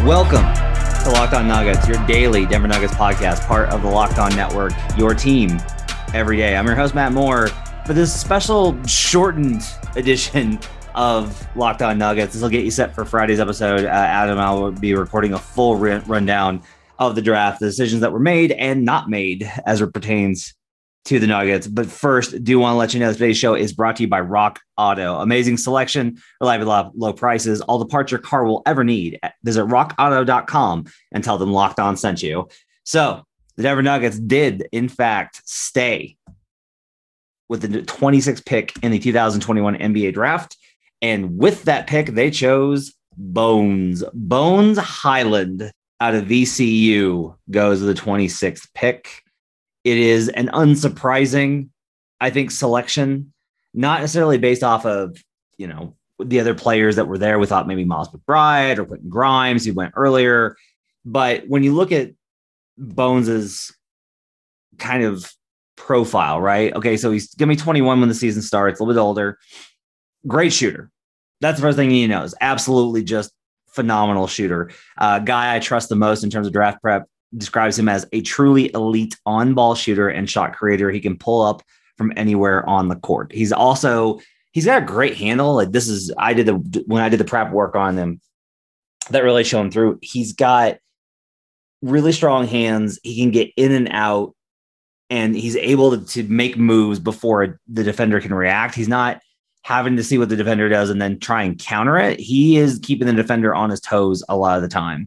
Welcome to Locked On Nuggets, your daily Denver Nuggets podcast, part of the Locked On Network, your team every day. I'm your host, Matt Moore. For this special shortened edition of Locked On Nuggets, this will get you set for Friday's episode. Adam and I will be recording a full rundown of the draft, the decisions that were made and not made as it pertains to the Nuggets. But first, do want to let you know today's show is brought to you by Rock Auto. Amazing selection, reliable low prices, all the parts your car will ever need. Visit rockauto.com and tell them Locked On sent you. So the Denver Nuggets did, in fact, stay with the 26th pick in the 2021 NBA draft. And with that pick, they chose Bones Hyland out of VCU goes to the 26th pick. It is an unsurprising, I think, selection, not necessarily based off of, the other players that were there. We thought maybe Miles McBride or Quentin Grimes, who went earlier. But when you look at Bones's kind of profile, right? Okay, so he's going to be 21 when the season starts, a little bit older. Great shooter. That's the first thing you know is absolutely just phenomenal shooter. Guy I trust the most in terms of draft prep describes him as a truly elite on-ball shooter and shot creator. He can pull up from anywhere on the court. He's got a great handle. Like when I did the prep work on him, that really shone through. He's got really strong hands. He can get in and out, and he's able to make moves before the defender can react. He's not having to see what the defender does and then try and counter it. He is keeping the defender on his toes a lot of the time.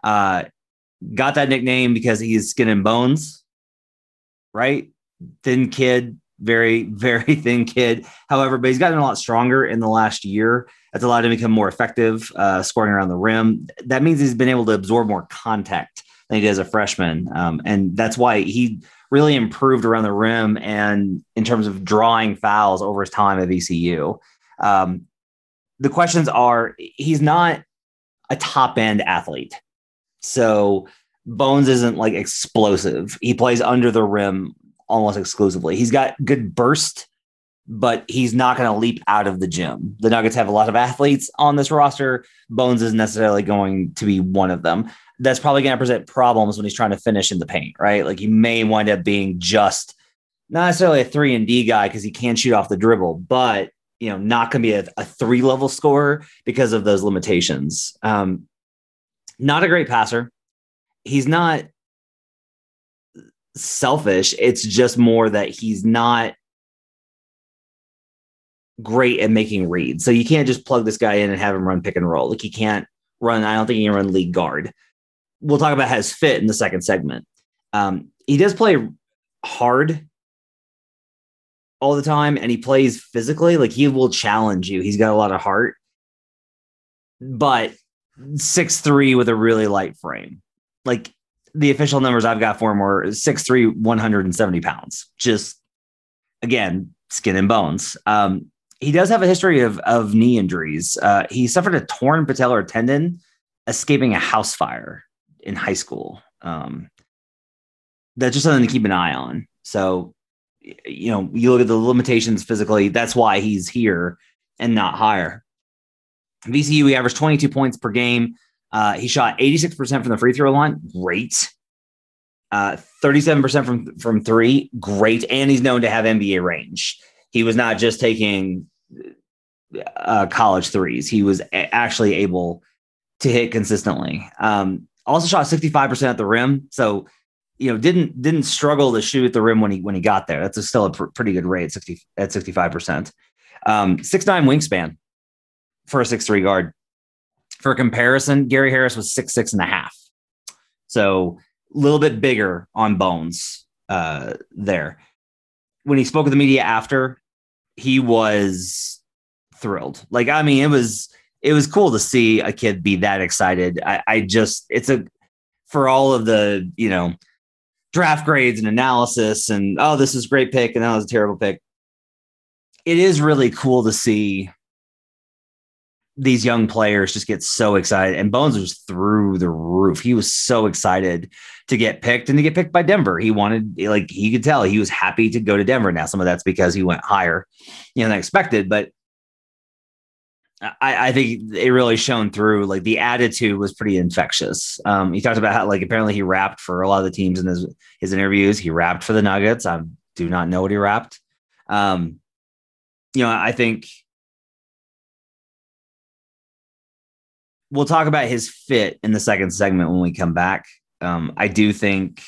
Got that nickname because he's skin and bones, right? Thin kid, very, very thin kid. However, but he's gotten a lot stronger in the last year. That's allowed him to become more effective, scoring around the rim. That means he's been able to absorb more contact than he did as a freshman. And that's why he really improved around the rim and in terms of drawing fouls over his time at VCU. The questions are, he's not a top end athlete. So Bones isn't like explosive. He plays under the rim almost exclusively. He's got good burst, but he's not going to leap out of the gym. The Nuggets have a lot of athletes on this roster. Bones isn't necessarily going to be one of them. That's probably going to present problems when he's trying to finish in the paint, right? Like he may wind up being just not necessarily a 3-and-D guy because he can shoot off the dribble, but not going to be a 3-level scorer because of those limitations. Not a great passer. He's not selfish. It's just more that he's not great at making reads. So you can't just plug this guy in and have him run pick and roll. Like he can't run. I don't think he can run lead guard. We'll talk about his fit in the second segment. He does play hard all the time, and he plays physically. Like he will challenge you. He's got a lot of heart, but 6'3" with a really light frame. Like the official numbers I've got for him were 6'3", 170 pounds. Just, again, skin and bones. He does have a history of knee injuries. He suffered a torn patellar tendon escaping a house fire in high school. That's just something to keep an eye on. So, you look at the limitations physically. That's why he's here and not higher. VCU, he averaged 22 points per game. He shot 86% from the free throw line. Great. 37% from three. Great. And he's known to have NBA range. He was not just taking college threes. He was actually able to hit consistently. Also shot 65% at the rim. So, didn't struggle to shoot at the rim when he got there. That's still a pretty good rate at 65%. 6'9" wingspan for a 6'3" guard. For comparison, Gary Harris was 6'6.5". So a little bit bigger on Bones there. When he spoke with the media after, he was thrilled. Like, I mean, it was cool to see a kid be that excited. For all of the, draft grades and analysis and, oh, this is a great pick and that was a terrible pick. It is really cool to see these young players just get so excited, and Bones was through the roof. He was so excited to get picked and to get picked by Denver. He wanted, he could tell he was happy to go to Denver. Now, some of that's because he went higher, than expected, but I think it really shone through. Like the attitude was pretty infectious. He talked about how like apparently he rapped for a lot of the teams in his interviews. He rapped for the Nuggets. I do not know what he rapped. I think we'll talk about his fit in the second segment when we come back. I do think,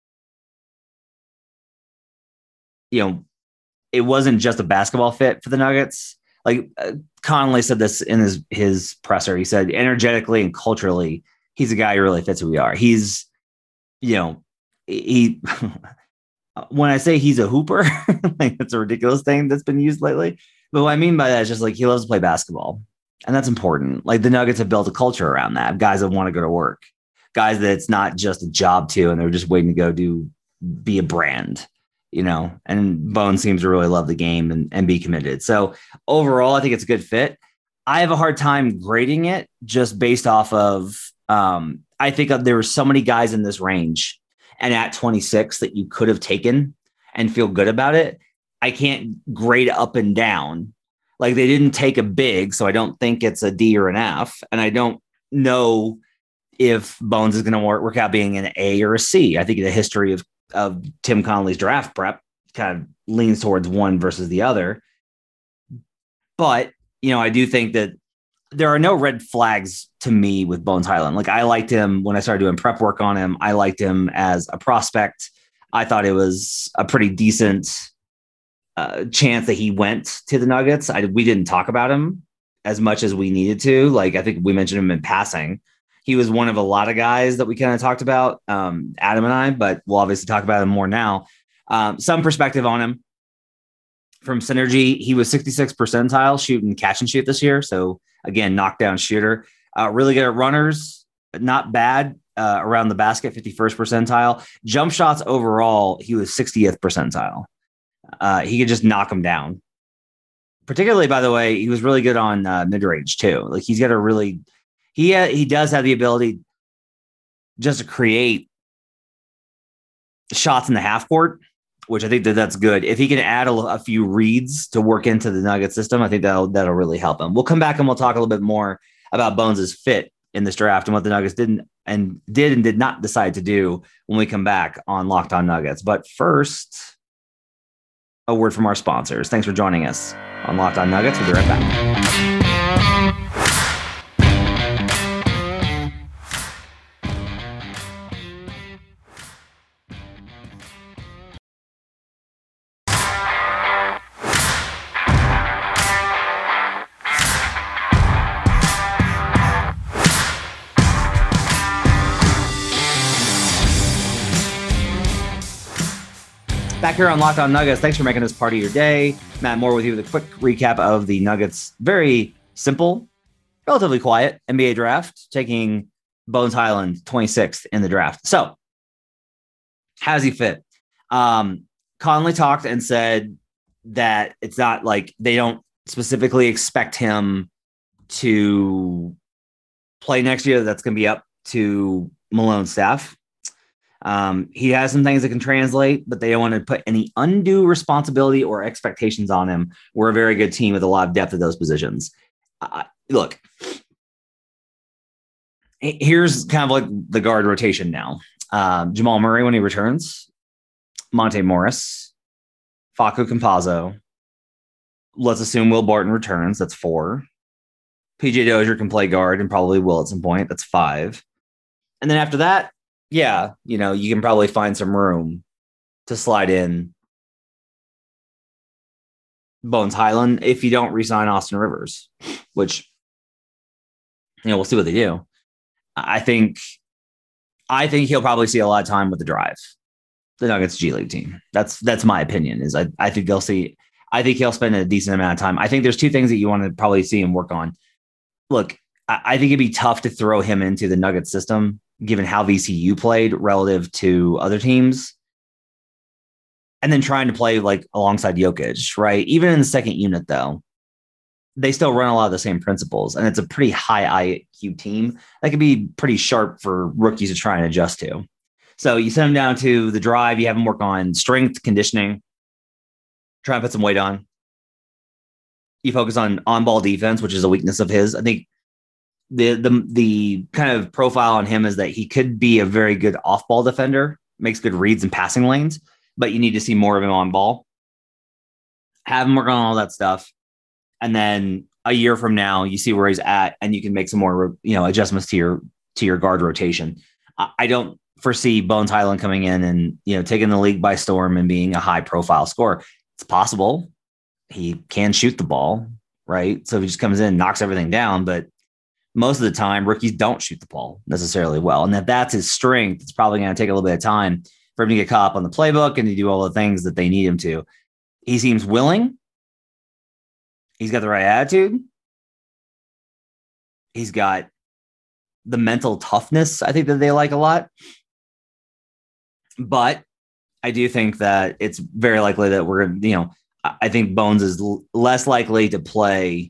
it wasn't just a basketball fit for the Nuggets. Like Conley said this in his presser. He said energetically and culturally, he's a guy who really fits who we are. He's, he when I say he's a hooper, like it's a ridiculous thing that's been used lately. But what I mean by that is just like he loves to play basketball. And that's important. Like the Nuggets have built a culture around that. Guys that want to go to work, guys that it's not just a job to, and they're just waiting to go be a brand, and Bones seems to really love the game and be committed. So overall, I think it's a good fit. I have a hard time grading it just based off of, I think there were so many guys in this range and at 26 that you could have taken and feel good about it. I can't grade up and down. Like they didn't take a big, so I don't think it's a D or an F. And I don't know if Bones is going to work out being an A or a C. I think the history of Tim Connelly's draft prep kind of leans towards one versus the other. But, I do think that there are no red flags to me with Bones Hyland. Like I liked him when I started doing prep work on him. I liked him as a prospect. I thought it was a pretty decent chance that he went to the Nuggets. We didn't talk about him as much as we needed to. Like I think we mentioned him in passing. He was one of a lot of guys that we kind of talked about, Adam and I, but we'll obviously talk about him more now. Some perspective on him from Synergy. He was 66th percentile shooting catch and shoot this year. So again, knockdown shooter, really good at runners, not bad around the basket, 51st percentile. Jump shots overall, he was 60th percentile. He could just knock them down. Particularly, by the way, he was really good on mid-range too. Like he's got a really, he does have the ability just to create shots in the half court, which I think that's good. If he can add a few reads to work into the Nugget system, I think that'll really help him. We'll come back and we'll talk a little bit more about Bones's fit in this draft and what the Nuggets did not decide to do when we come back on Locked On Nuggets. But first, a word from our sponsors. Thanks for joining us on Locked On Nuggets. We'll be right back. Back here on Locked On Nuggets. Thanks for making this part of your day. Matt Moore with you with a quick recap of the Nuggets' very simple, relatively quiet NBA draft, taking Bones Hyland 26th in the draft. So, how does he fit? Conley talked and said that it's not like they don't specifically expect him to play next year. That's going to be up to Malone's staff. He has some things that can translate, but they don't want to put any undue responsibility or expectations on him. We're a very good team with a lot of depth at those positions. Look, here's kind of like the guard rotation now. Jamal Murray when he returns, Monte Morris, Facu Campazzo. Let's assume Will Barton returns. That's 4. PJ Dozier can play guard and probably will at some point. That's 5. And then after that, yeah, you can probably find some room to slide in Bones Hyland if you don't re-sign Austin Rivers, which, we'll see what they do. I think he'll probably see a lot of time with the Drive, the Nuggets G League team. That's my opinion. Is I think they'll see. I think he'll spend a decent amount of time. I think there's 2 things that you want to probably see him work on. Look, I think it'd be tough to throw him into the Nuggets system, given how VCU played relative to other teams. And then trying to play like alongside Jokic, right? Even in the second unit, though, they still run a lot of the same principles. And it's a pretty high IQ team that can be pretty sharp for rookies to try and adjust to. So you send them down to the Drive, you have them work on strength, conditioning, try and put some weight on. you focus on ball defense, which is a weakness of his. I think the kind of profile on him is that he could be a very good off ball defender, makes good reads and passing lanes, but you need to see more of him on ball. Have him work on all that stuff. And then a year from now, you see where he's at and you can make some more, adjustments to your guard rotation. I don't foresee Bones Hyland coming in and, taking the league by storm and being a high profile scorer. It's possible. He can shoot the ball, right? So he just comes in and knocks everything down. But most of the time, rookies don't shoot the ball necessarily well. And if that's his strength, it's probably going to take a little bit of time for him to get caught up on the playbook and to do all the things that they need him to. He seems willing. He's got the right attitude. He's got the mental toughness, I think, that they like a lot. But I do think that it's very likely that we're going to, I think Bones is less likely to play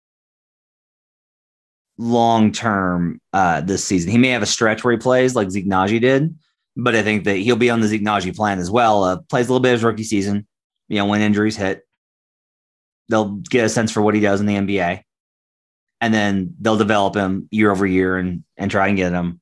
long-term this season. He may have a stretch where he plays like Zeke Nnaji did, but I think that he'll be on the Zeke Nnaji plan as well. Plays a little bit of his rookie season, when injuries hit. They'll get a sense for what he does in the NBA. And then they'll develop him year over year and try and get him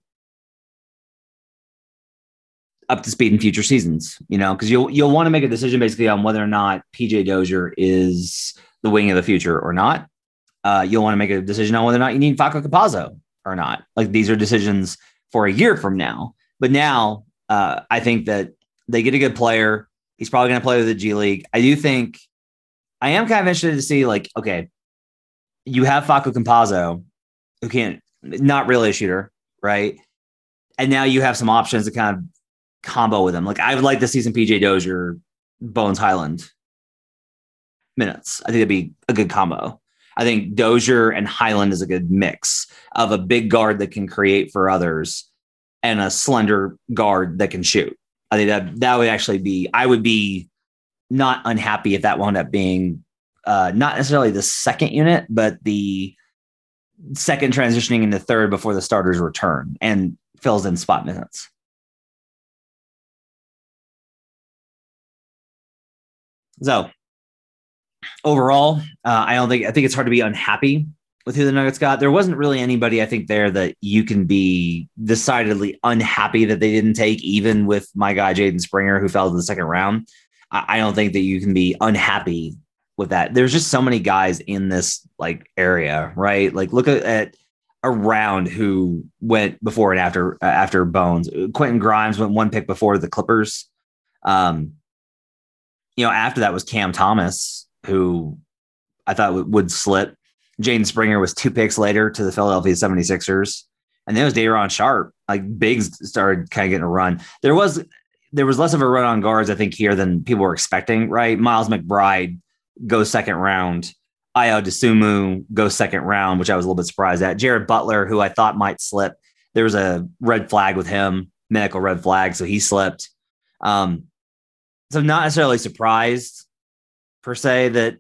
up to speed in future seasons, because you'll want to make a decision basically on whether or not PJ Dozier is the wing of the future or not. You'll want to make a decision on whether or not you need Facu Campazzo or not. Like, these are decisions for a year from now. But now I think that they get a good player. He's probably going to play with the G League. I am kind of interested to see, okay, you have Facu Campazzo, who not really a shooter, right? And now you have some options to kind of combo with him. I would like to see some PJ Dozier, Bones Hyland minutes. I think that'd be a good combo. I think Dozier and Hyland is a good mix of a big guard that can create for others and a slender guard that can shoot. I think that would actually be, I would be not unhappy if that wound up being not necessarily the second unit, but the second transitioning into third before the starters return and fills in spot minutes. So overall, I think it's hard to be unhappy with who the Nuggets got. There wasn't really anybody, I think, there that you can be decidedly unhappy that they didn't take, even with my guy, Jaden Springer, who fell to the second round. I don't think that you can be unhappy with that. There's just so many guys in this area, right? Look at around who went before and after Bones. Quentin Grimes went one pick before the Clippers. After that was Cam Thomas, who I thought would slip. Jaden Springer was 2 picks later to the Philadelphia 76ers. And then it was Day'Ron Sharpe. Bigs started kind of getting a run. There was less of a run on guards, I think, here than people were expecting, right? Miles McBride goes second round. Ayo Dosunmu goes second round, which I was a little bit surprised at. Jared Butler, who I thought might slip. There was a red flag with him, medical red flag, so he slipped. So not necessarily surprised, per se, that,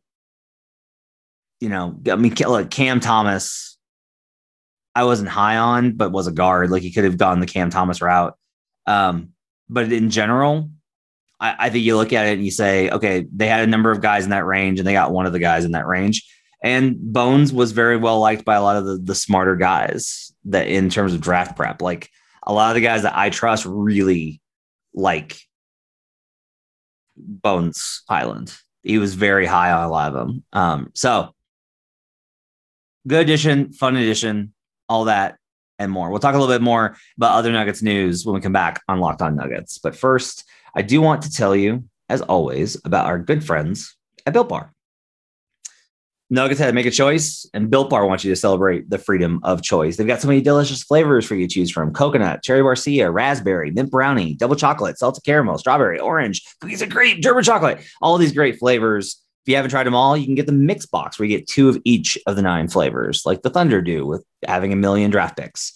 Cam Thomas, I wasn't high on, but was a guard. He could have gone the Cam Thomas route. But in general, I think you look at it and you say, okay, they had a number of guys in that range and they got one of the guys in that range. And Bones was very well liked by a lot of the smarter guys that in terms of draft prep. A lot of the guys that I trust really like Bones Hyland. He was very high on a lot of them. So good addition, fun addition, all that and more. We'll talk a little bit more about other Nuggets news when we come back on Locked On Nuggets. But first, I do want to tell you, as always, about our good friends at Built Bar. Nuggets had to make a choice, and Built Bar wants you to celebrate the freedom of choice. They've got so many delicious flavors for you to choose from: coconut, cherry barcia, raspberry, mint brownie, double chocolate, salted caramel, strawberry, orange, cookies and cream, German chocolate. All of these great flavors. If you haven't tried them all, you can get the mix box where you get 2 of each of the 9 flavors, like the Thunder do with having a million draft picks.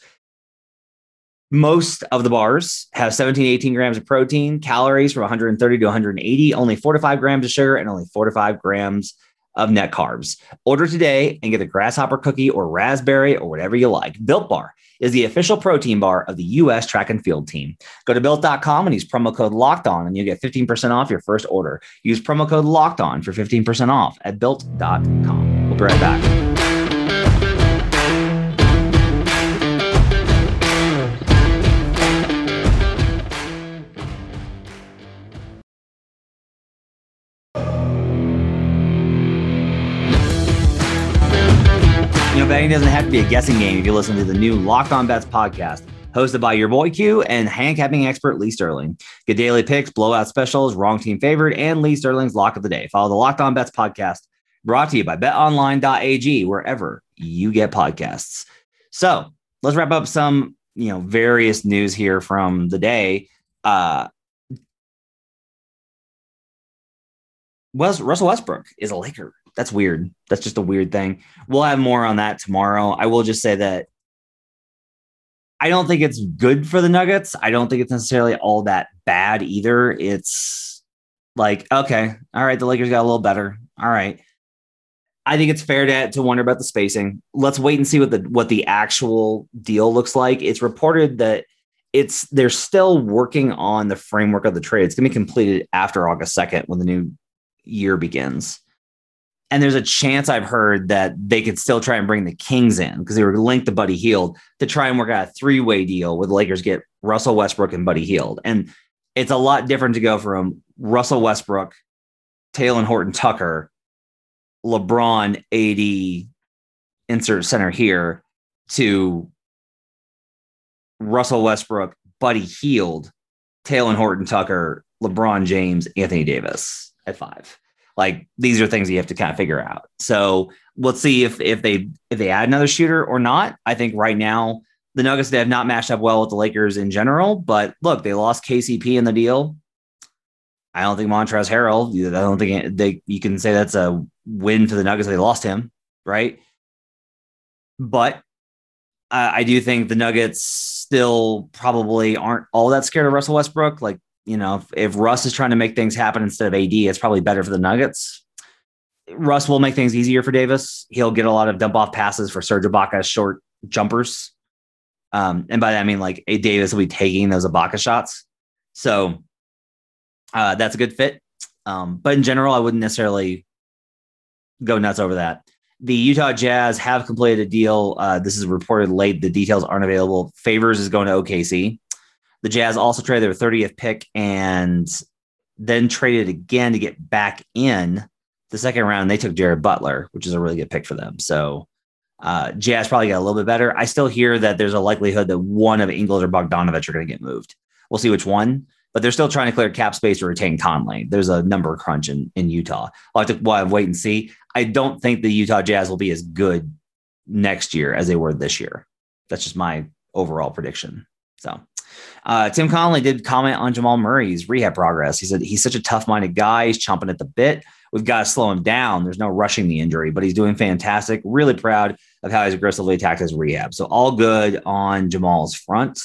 Most of the bars have 17 to 18 grams of protein, calories from 130 to 180, only 4 to 5 grams of sugar, and only 4 to 5 grams of net carbs. Order today and get a grasshopper cookie or raspberry or whatever you like. Built Bar is the official protein bar of the U.S. track and field team. Go to Built.com and use promo code LOCKEDON and you'll get 15% off your first order. Use promo code LOCKEDON for 15% off at Built.com. We'll be right back. Betting doesn't have to be a guessing game if you listen to the new Locked On Bets podcast, hosted by your boy Q and handicapping expert Lee Sterling. Get daily picks, blowout specials, wrong team favored, and Lee Sterling's lock of the day. Follow the Locked On Bets podcast, brought to you by betonline.ag, wherever you get podcasts. So let's wrap up some, various news here from the day. Russell Westbrook is a Laker. That's weird. That's just a weird thing. We'll have more on that tomorrow. I will just say that I don't think it's good for the Nuggets. I don't think it's necessarily all that bad either. It's like, okay, all right, the Lakers got a little better. All right. I think it's fair to wonder about the spacing. Let's wait and see what the actual deal looks like. It's reported that they're still working on the framework of the trade. It's going to be completed after August 2nd when the new year begins. And there's a chance I've heard that they could still try and bring the Kings in because they were linked to Buddy Hield to try and work out a three-way deal where the Lakers get Russell Westbrook and Buddy Hield. And it's a lot different to go from Russell Westbrook, Talen Horton-Tucker, LeBron, AD, insert center here, to Russell Westbrook, Buddy Hield, Talen Horton-Tucker, LeBron James, Anthony Davis at 5. Like, these are things you have to kind of figure out. So let's see if they add another shooter or not. I think right now the Nuggets have not matched up well with the Lakers in general. But look, they lost KCP in the deal. I don't think Montrezl Harrell. I don't think you can say that's a win for the Nuggets. They lost him, right? But I do think the Nuggets still probably aren't all that scared of Russell Westbrook. Like, if Russ is trying to make things happen instead of AD, it's probably better for the Nuggets. Russ will make things easier for Davis. He'll get a lot of dump-off passes for Serge Ibaka's short jumpers. And by that, I mean, like, Davis will be taking those Ibaka shots. So that's a good fit. But in general, I wouldn't necessarily go nuts over that. The Utah Jazz have completed a deal. This is reported late. The details aren't available. Favors is going to OKC. The Jazz also traded their 30th pick and then traded again to get back in the second round. They took Jared Butler, which is a really good pick for them. So Jazz probably got a little bit better. I still hear that there's a likelihood that one of Ingles or Bogdanovich are going to get moved. We'll see which one, but they're still trying to clear cap space to retain Conley. There's a number crunch in Utah. I'll have to wait and see. I don't think the Utah Jazz will be as good next year as they were this year. That's just my overall prediction. So Tim Connelly did comment on Jamal Murray's rehab progress. He said he's such a tough-minded guy. He's chomping at the bit. We've got to slow him down. There's no rushing the injury, but he's doing fantastic. Really proud of how he's aggressively attacked his rehab. So all good on Jamal's front.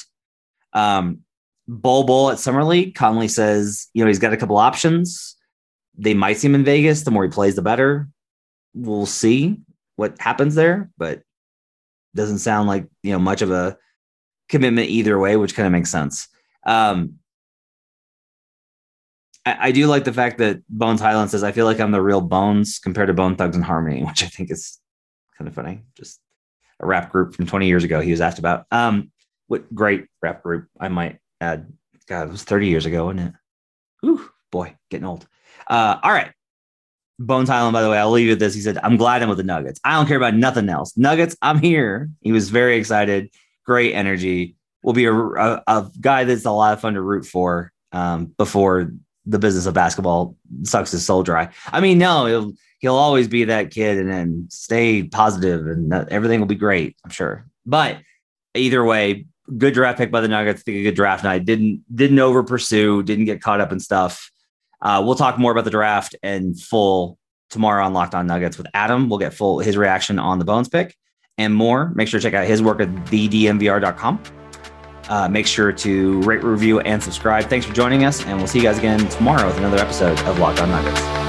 Bull at Summer League, Connelly says, he's got a couple options. They might see him in Vegas. The more he plays, the better. We'll see what happens there, but doesn't sound like, much of a commitment either way, which kind of makes sense. I do like the fact that Bones Highland says, I feel like I'm the real Bones compared to Bone Thugs and Harmony, which I think is kind of funny. Just a rap group from 20 years ago he was asked about. What great rap group, I might add. God, it was 30 years ago, wasn't it? Ooh, boy, getting old. All right. Bones Highland, by the way, I'll leave you with this. He said, I'm glad I'm with the Nuggets. I don't care about nothing else. Nuggets, I'm here. He was very excited. Great energy. Will be a guy that's a lot of fun to root for before the business of basketball sucks his soul dry. I mean, no, he'll always be that kid and then stay positive and everything will be great, I'm sure. But either way, good draft pick by the Nuggets. I think a good draft night. Didn't over pursue, didn't get caught up in stuff. We'll talk more about the draft and full tomorrow on Locked On Nuggets with Adam. We'll get his reaction on the Bones pick and more. Make sure to check out his work at thedmvr.com. Make sure to rate, review, and subscribe. Thanks for joining us, and we'll see you guys again tomorrow with another episode of Locked On Nuggets.